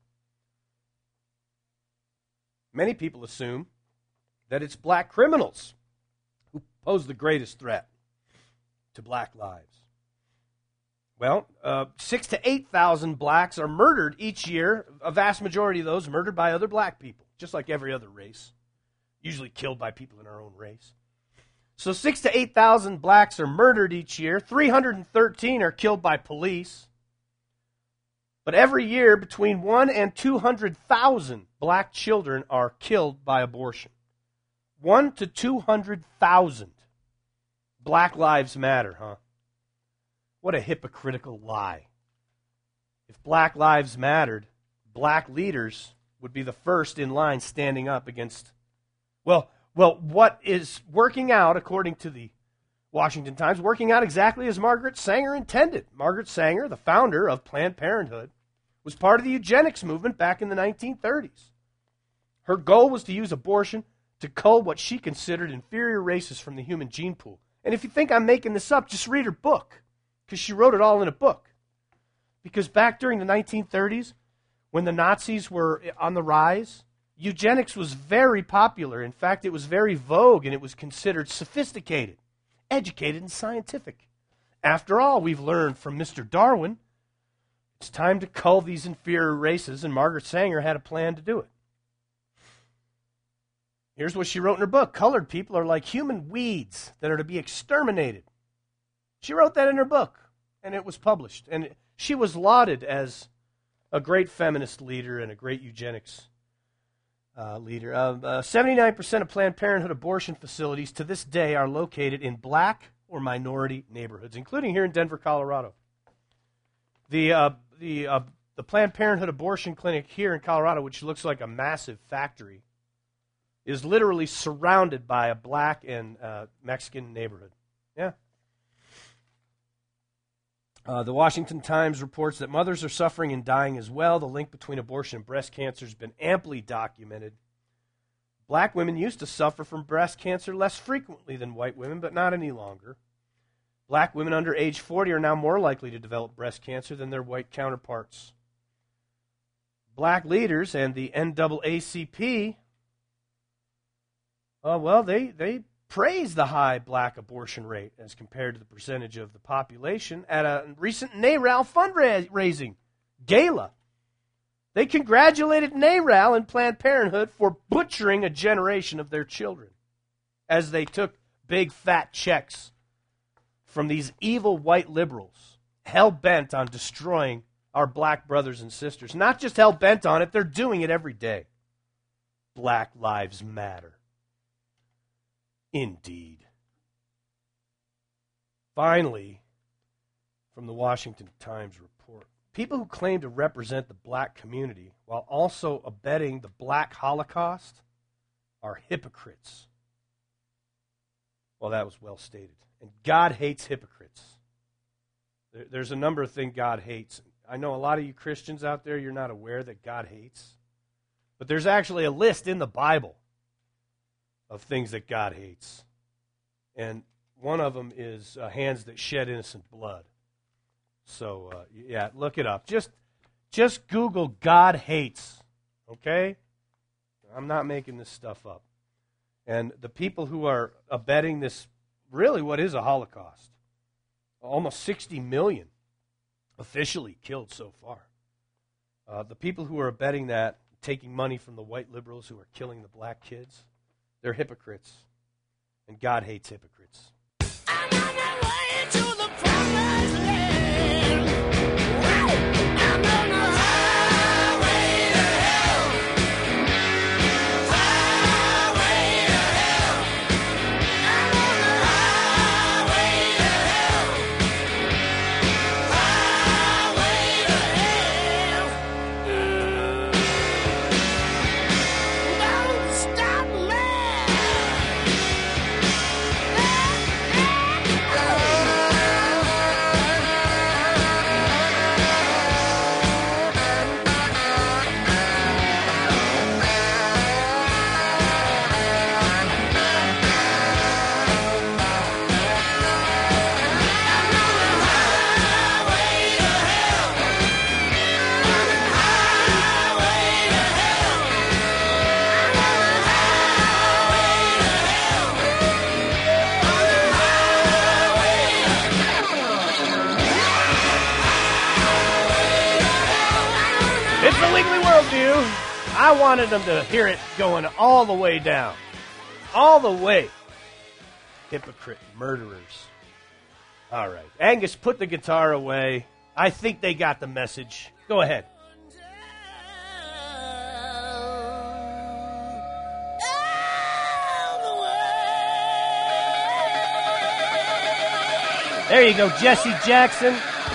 Many people assume that it's black criminals who pose the greatest threat to black lives. Well, uh, six to eight thousand blacks are murdered each year. A vast majority of those murdered by other black people, just like every other race, usually killed by people in our own race. So six to eight thousand blacks are murdered each year. three hundred thirteen are killed by police. But every year, between one and two hundred thousand black children are killed by abortion. One to two hundred thousand. Black lives matter, huh? What a hypocritical lie. If black lives mattered, black leaders would be the first in line standing up against, well, well, what is working out, according to the Washington Times, working out exactly as Margaret Sanger intended. Margaret Sanger, the founder of Planned Parenthood, was part of the eugenics movement back in the nineteen thirties. Her goal was to use abortion to cull what she considered inferior races from the human gene pool. And if you think I'm making this up, just read her book, because she wrote it all in a book. Because back during the nineteen thirties, when the Nazis were on the rise, eugenics was very popular. In fact, it was very vogue, and it was considered sophisticated, educated, and scientific. After all, we've learned from Mister Darwin, it's time to cull these inferior races, and Margaret Sanger had a plan to do it. Here's what she wrote in her book. Colored people are like human weeds that are to be exterminated. She wrote that in her book, and it was published. And she was lauded as a great feminist leader and a great eugenics uh, leader. Uh, uh, seventy-nine percent of Planned Parenthood abortion facilities to this day are located in black or minority neighborhoods, including here in Denver, Colorado. The uh, the uh, the Planned Parenthood abortion clinic here in Colorado, which looks like a massive factory, is literally surrounded by a black and uh, Mexican neighborhood. Yeah. Uh, the Washington Times reports that mothers are suffering and dying as well. The link between abortion and breast cancer has been amply documented. Black women used to suffer from breast cancer less frequently than white women, but not any longer. Black women under age forty are now more likely to develop breast cancer than their white counterparts. Black leaders and the N double A C P, uh, well, they, they praise the high black abortion rate as compared to the percentage of the population at a recent NARAL fundraising gala. They congratulated NARAL and Planned Parenthood for butchering a generation of their children as they took big fat checks from these evil white liberals, hell-bent on destroying our black brothers and sisters. Not just hell-bent on it, they're doing it every day. Black lives matter. Indeed. Finally, from the Washington Times report, people who claim to represent the black community while also abetting the black Holocaust are hypocrites. Well, that was well stated. And God hates hypocrites. There, there's a number of things God hates. I know a lot of you Christians out there, you're not aware that God hates. But there's actually a list in the Bible of things that God hates. And one of them is uh, hands that shed innocent blood. So, uh, yeah, look it up. Just, just Google God hates, okay? I'm not making this stuff up. And the people who are abetting this, really what is a Holocaust, almost sixty million officially killed so far. Uh, the people who are abetting that, taking money from the white liberals who are killing the black kids, they're hypocrites. And God hates hypocrites. I'm on my way to the promised land. I'm on the highway to hell. Highway to hell. I'm on the highway to hell. Highway to hell. Don't stop me. It's the Legally Worldview. I wanted them to hear it going all the way down. All the way. Hypocrite murderers. All right. Angus, put the guitar away. I think they got the message. Go ahead. There you go, Jesse Jackson,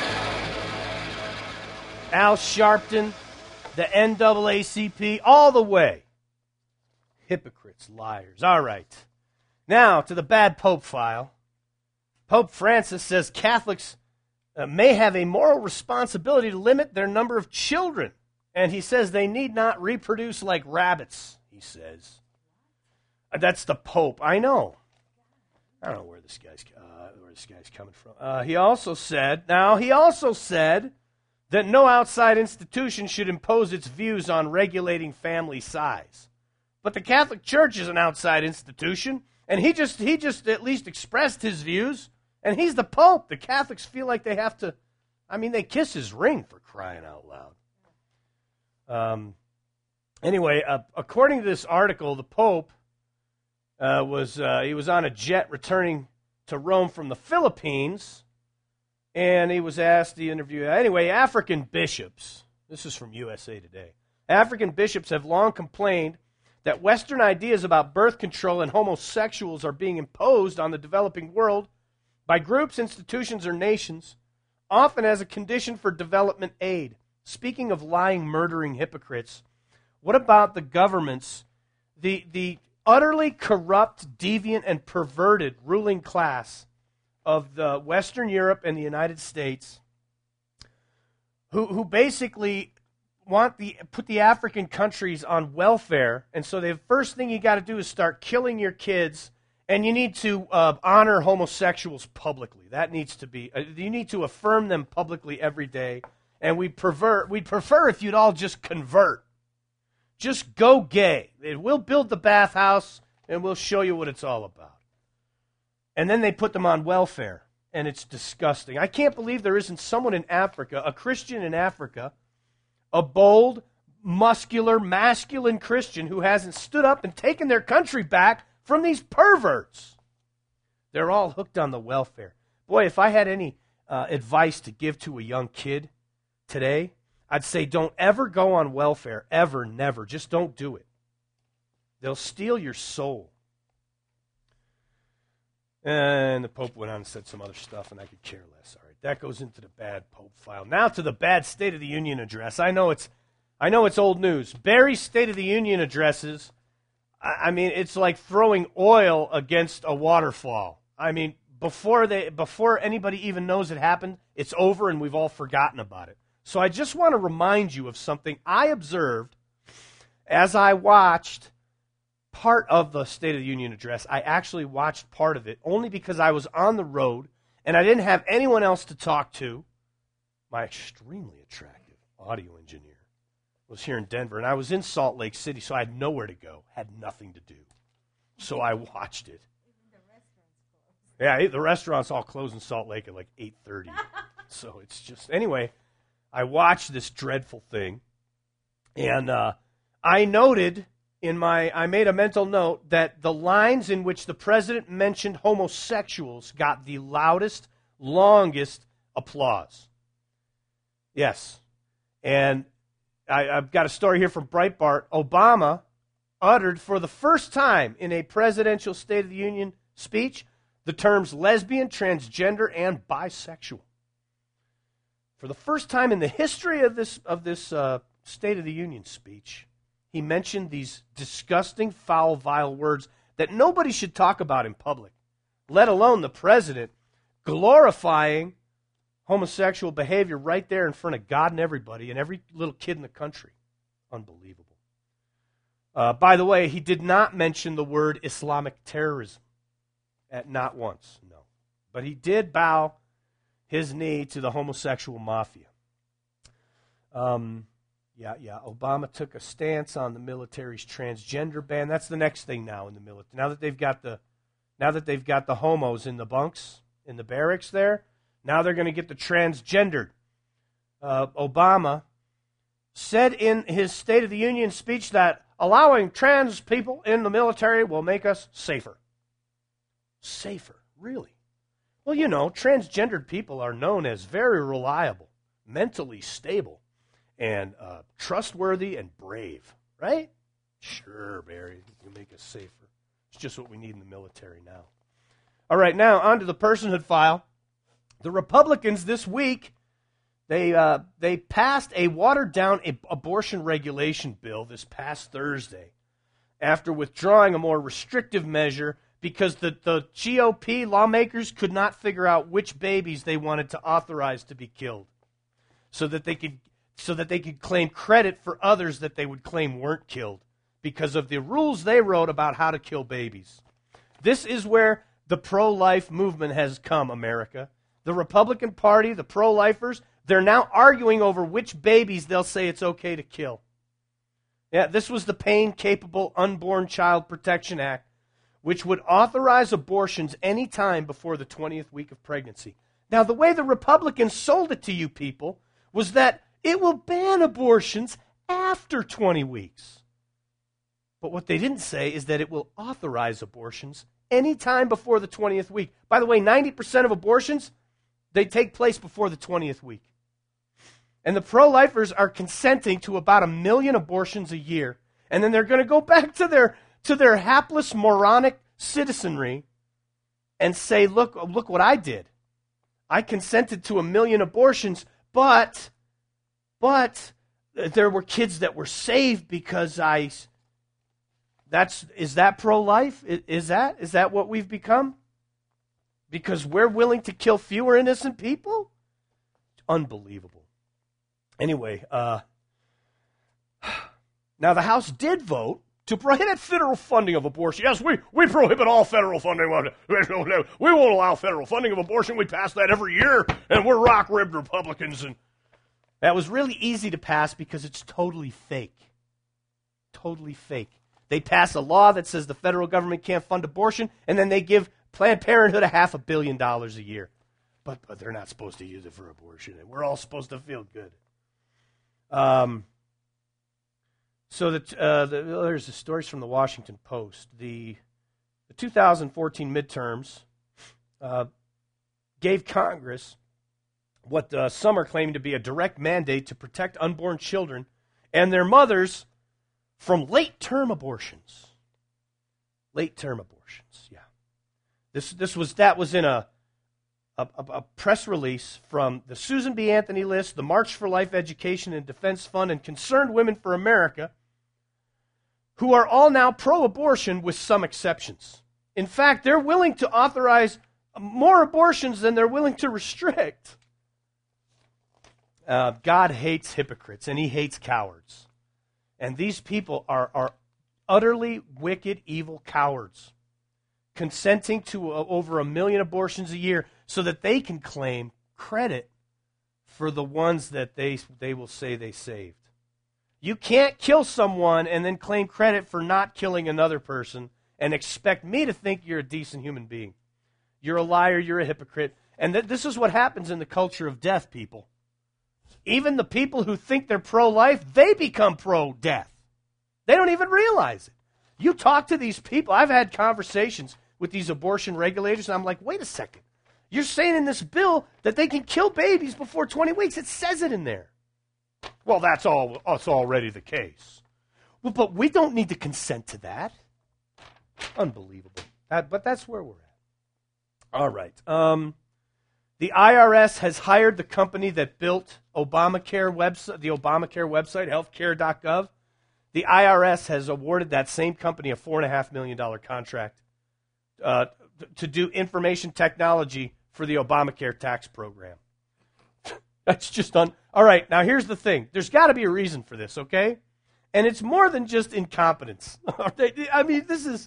Al Sharpton, the N double A C P, all the way. Hypocrites, liars. All right. Now to the bad Pope file. Pope Francis says Catholics uh, may have a moral responsibility to limit their number of children. And he says they need not reproduce like rabbits, he says. Uh, that's the Pope. I know. I don't know where this guy's uh, where this guy's coming from. Uh, he also said, now he also said that no outside institution should impose its views on regulating family size. But the Catholic Church is an outside institution, and he just he just at least expressed his views, and he's the Pope. The Catholics feel like they have to, I mean, they kiss his ring, for crying out loud. Um. Anyway, uh, according to this article, the Pope uh, was uh, he was on a jet returning to Rome from the Philippines, and he was asked to interview. Anyway, African bishops, this is from U S A Today, African bishops have long complained that Western ideas about birth control and homosexuals are being imposed on the developing world by groups, institutions, or nations, often as a condition for development aid. Speaking of lying, murdering hypocrites, what about the governments, the, the utterly corrupt, deviant, and perverted ruling class of the Western Europe and the United States, who who basically want the put the African countries on welfare, and so the first thing you got to do is start killing your kids, and you need to uh, honor homosexuals publicly. That needs to be uh, you need to affirm them publicly every day, and we prefer we'd prefer if you'd all just convert, just go gay. We'll build the bathhouse, and we'll show you what it's all about. And then they put them on welfare, and it's disgusting. I can't believe there isn't someone in Africa, a Christian in Africa, a bold, muscular, masculine Christian who hasn't stood up and taken their country back from these perverts. They're all hooked on the welfare. Boy, if I had any uh, advice to give to a young kid today, I'd say don't ever go on welfare, ever, never. Just don't do it. They'll steal your soul. And the Pope went on and said some other stuff, and I could care less. All right, that goes into the bad Pope file. Now to the bad State of the Union address. I know it's, I know it's old news. Barry's State of the Union addresses, I, I mean, it's like throwing oil against a waterfall. I mean, before they, before anybody even knows it happened, it's over, and we've all forgotten about it. So I just want to remind you of something I observed as I watched part of the State of the Union address. I actually watched part of it only because I was on the road and I didn't have anyone else to talk to. My extremely attractive audio engineer was here in Denver, and I was in Salt Lake City, so I had nowhere to go, had nothing to do. So I watched it. Yeah, the restaurants all close in Salt Lake at like eight thirty. So it's just, anyway, I watched this dreadful thing, and uh, I noted in my, I made a mental note that the lines in which the president mentioned homosexuals got the loudest, longest applause. Yes. And I, I've got a story here from Breitbart. Obama uttered for the first time in a presidential State of the Union speech the terms lesbian, transgender, and bisexual. For the first time in the history of this of this uh, State of the Union speech, he mentioned these disgusting, foul, vile words that nobody should talk about in public, let alone the president, glorifying homosexual behavior right there in front of God and everybody and every little kid in the country. Unbelievable. Uh, by the way, he did not mention the word Islamic terrorism. At not once, no. But he did bow his knee to the homosexual mafia. Um, yeah, yeah. Obama took a stance on the military's transgender ban. That's the next thing now in the military. Now that they've got the, now that they've got the homos in the bunks, in the barracks there, now they're going to get the transgendered. Uh, Obama said in his State of the Union speech that allowing trans people in the military will make us safer. Safer, really? Well, you know, transgendered people are known as very reliable, mentally stable, and uh, trustworthy and brave, right? Sure, Barry, you can make us safer. It's just what we need in the military now. All right, now on to the personhood file. The Republicans this week, they uh, they passed a watered-down abortion regulation bill this past Thursday after withdrawing a more restrictive measure because the, the G O P lawmakers could not figure out which babies they wanted to authorize to be killed so that they could so that they could claim credit for others that they would claim weren't killed because of the rules they wrote about how to kill babies. This is where the pro-life movement has come, America. The Republican Party, the pro-lifers, they're now arguing over which babies they'll say it's okay to kill. Yeah, this was the Pain-Capable Unborn Child Protection Act, which would authorize abortions any time before the twentieth week of pregnancy. Now, the way the Republicans sold it to you people was that it will ban abortions after twenty weeks. But what they didn't say is that it will authorize abortions any time before the twentieth week. By the way, ninety percent of abortions, they take place before the twentieth week. And the pro-lifers are consenting to about a million abortions a year. And then they're going to go back to their to their hapless, moronic citizenry and say, look, look what I did. I consented to a million abortions, but, but there were kids that were saved because I, that's, is that pro-life? Is that, is that what we've become? Because we're willing to kill fewer innocent people? Unbelievable. Anyway, uh, now the House did vote to prohibit federal funding of abortion. Yes, we, we prohibit all federal funding. We won't allow federal funding of abortion. We pass that every year, and we're rock-ribbed Republicans. And that was really easy to pass because it's totally fake. Totally fake. They pass a law that says the federal government can't fund abortion, and then they give Planned Parenthood a half a billion dollars a year. But, but they're not supposed to use it for abortion, and we're all supposed to feel good. Um... So that uh, the, there's the stories from the Washington Post. The, the two thousand fourteen midterms uh, gave Congress what uh, some are claiming to be a direct mandate to protect unborn children and their mothers from late-term abortions. Late-term abortions, yeah. This this was that was in a a, a press release from the Susan B. Anthony List, the March for Life Education and Defense Fund, and Concerned Women for America, who are all now pro-abortion with some exceptions. In fact, they're willing to authorize more abortions than they're willing to restrict. Uh, God hates hypocrites, and he hates cowards. And these people are, are utterly wicked, evil cowards, consenting to uh, over a million abortions a year so that they can claim credit for the ones that they, they will say they saved. You can't kill someone and then claim credit for not killing another person and expect me to think you're a decent human being. You're a liar, you're a hypocrite. And th- this is what happens in the culture of death, people. Even the people who think they're pro-life, they become pro-death. They don't even realize it. You talk to these people. I've had conversations with these abortion regulators, and I'm like, wait a second. You're saying in this bill that they can kill babies before twenty weeks. It says it in there. Well, that's all. That's already the case. Well, but we don't need to consent to that. Unbelievable. That, but that's where we're at. All right. Um, the I R S has hired the company that built Obamacare website, the Obamacare website, healthcare dot gov. The I R S has awarded that same company a four point five million dollars contract uh, to do information technology for the Obamacare tax program. That's just on. All right, now here's the thing. There's got to be a reason for this, okay? And it's more than just incompetence. I mean, this is.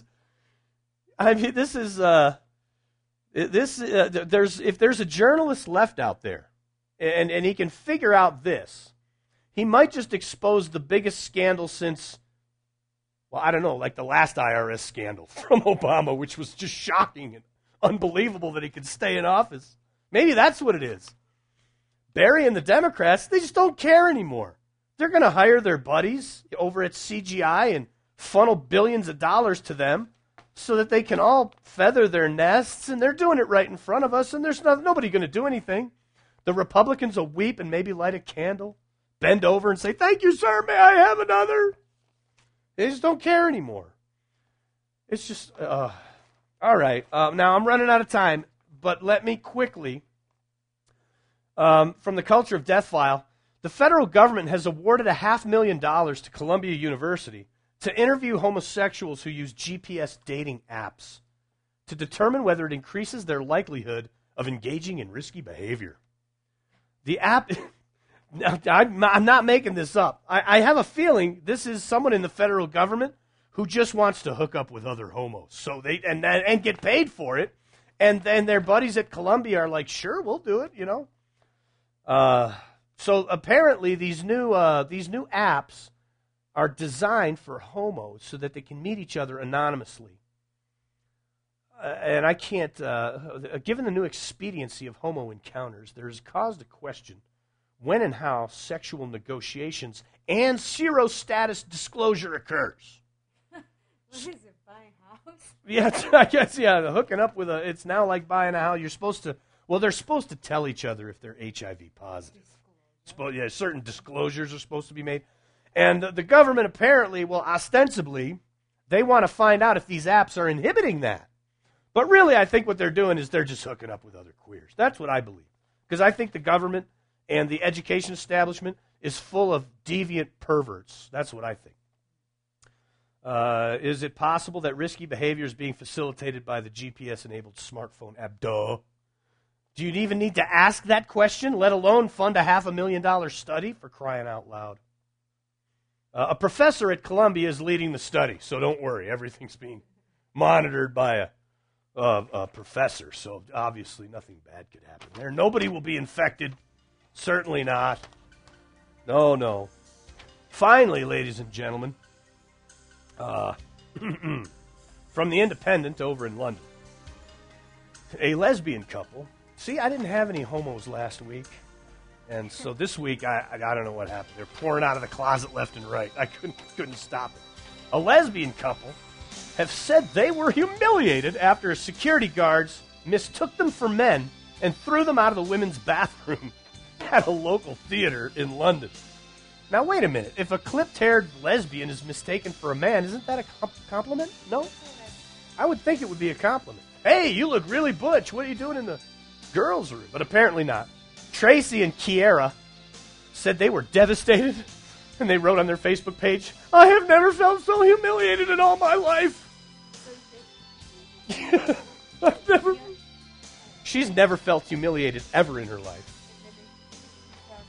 I mean, this is. Uh, this. Uh, there's if there's a journalist left out there, and and he can figure out this, he might just expose the biggest scandal since. Well, I don't know, like the last I R S scandal from Obama, which was just shocking and unbelievable that he could stay in office. Maybe that's what it is. Barry and the Democrats, they just don't care anymore. They're going to hire their buddies over at C G I and funnel billions of dollars to them so that they can all feather their nests, and they're doing it right in front of us, and there's no, nobody going to do anything. The Republicans will weep and maybe light a candle, bend over and say, "Thank you, sir, may I have another?" They just don't care anymore. It's just, uh, all right. Uh, now, I'm running out of time, but let me quickly, um, from the Culture of Death file, the federal government has awarded a half million dollars to Columbia University to interview homosexuals who use G P S dating apps to determine whether it increases their likelihood of engaging in risky behavior. The app... Now, I'm not making this up. I, I have a feeling this is someone in the federal government who just wants to hook up with other homos, so they and and get paid for it. And then their buddies at Columbia are like, "Sure, we'll do it," you know. Uh, so apparently, these new uh, these new apps are designed for homos so that they can meet each other anonymously. Uh, and I can't, uh, given the new expediency of homo encounters, there is cause to question when and how sexual negotiations and zero-status disclosure occurs. What is it, buying a house? Yeah, I guess, yeah, the hooking up with a, it's now like buying a house. You're supposed to, well, they're supposed to tell each other if they're H I V positive. Supposed, yeah, certain disclosures are supposed to be made. And the government apparently, well, ostensibly, they want to find out if these apps are inhibiting that. But really, I think what they're doing is they're just hooking up with other queers. That's what I believe. Because I think the government and the education establishment is full of deviant perverts. That's what I think. Uh, is it possible that risky behavior is being facilitated by the G P S-enabled smartphone app? Duh. Do you even need to ask that question, let alone fund a half a million dollar study, for crying out loud? Uh, a professor at Columbia is leading the study, so don't worry. Everything's being monitored by a, uh, a professor, so obviously nothing bad could happen there. Nobody will be infected. Certainly not. No, no. Finally, ladies and gentlemen, uh, from the Independent over in London, a lesbian couple. See, I didn't have any homos last week, and so this week, I, I I don't know what happened. They're pouring out of the closet left and right. I couldn't couldn't stop it. A lesbian couple have said they were humiliated after security guards mistook them for men and threw them out of the women's bathroom at a local theater in London. Now, wait a minute. If a clipped-haired lesbian is mistaken for a man, isn't that a comp- compliment? No? I would think it would be a compliment. Hey, you look really butch. What are you doing in the girls' room? But apparently not. Tracy and Kiera said they were devastated, and they wrote on their Facebook page, "I have never felt so humiliated in all my life." I've never... She's never felt humiliated ever in her life.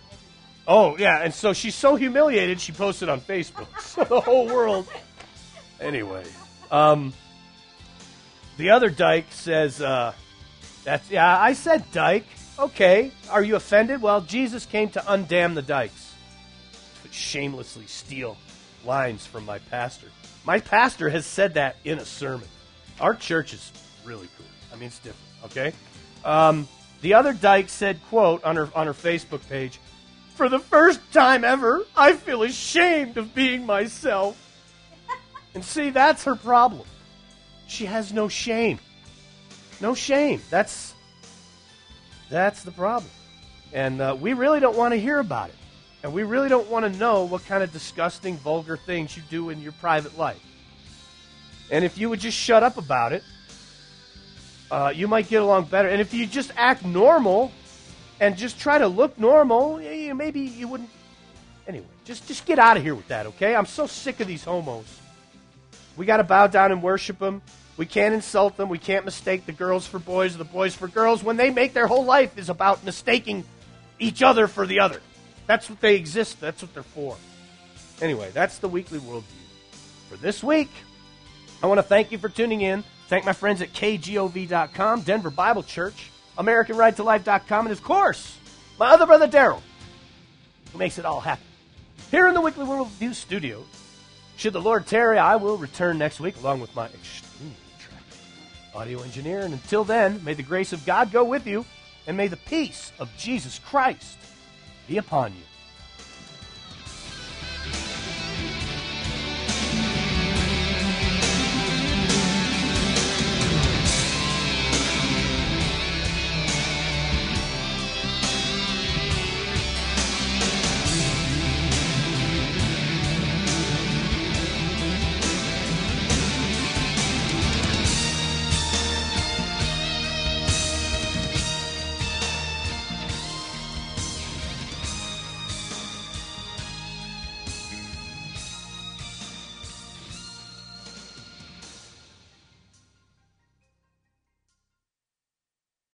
Oh, yeah, and so she's so humiliated, she posted on Facebook. So the whole world Anyway, um, the other dyke says, uh, that's, yeah, I said dyke. Okay, are you offended? Well, Jesus came to undam the dykes. Shamelessly steal lines from my pastor. My pastor has said that in a sermon. Our church is really cool. I mean, it's different, okay? Um, the other dyke said, quote, on her, on her Facebook page, "For the first time ever, I feel ashamed of being myself." And see, that's her problem. She has no shame. No shame. That's that's the problem. And uh, we really don't want to hear about it. And we really don't want to know what kind of disgusting, vulgar things you do in your private life. And if you would just shut up about it, uh, you might get along better. And if you just act normal and just try to look normal, yeah, maybe you wouldn't. Anyway, just, just get out of here with that, okay? I'm so sick of these homos. We got to bow down and worship them. We can't insult them. We can't mistake the girls for boys or the boys for girls when they make their whole life is about mistaking each other for the other. That's what they exist. That's what they're for. Anyway, that's the Weekly Worldview. For this week, I want to thank you for tuning in. Thank my friends at K G O V dot com, Denver Bible Church, American Right to Life dot com, and of course, my other brother Daryl, who makes it all happen. Here in the Weekly Worldview studio, should the Lord tarry, I will return next week along with my extremely attractive audio engineer. And until then, may the grace of God go with you, and may the peace of Jesus Christ be upon you.